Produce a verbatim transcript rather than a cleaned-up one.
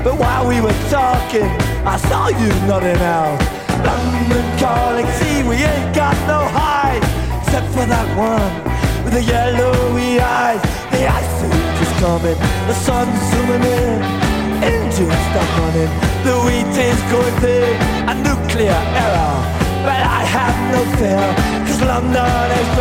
But while we were talking, I saw you nodding out. London calling, see we ain't got no hide, except for that one with the yellowy eyes. The ice age is coming, the sun's zooming in, engines stop running, the wheat is going big, a nuclear error. But I have no fear, cause London is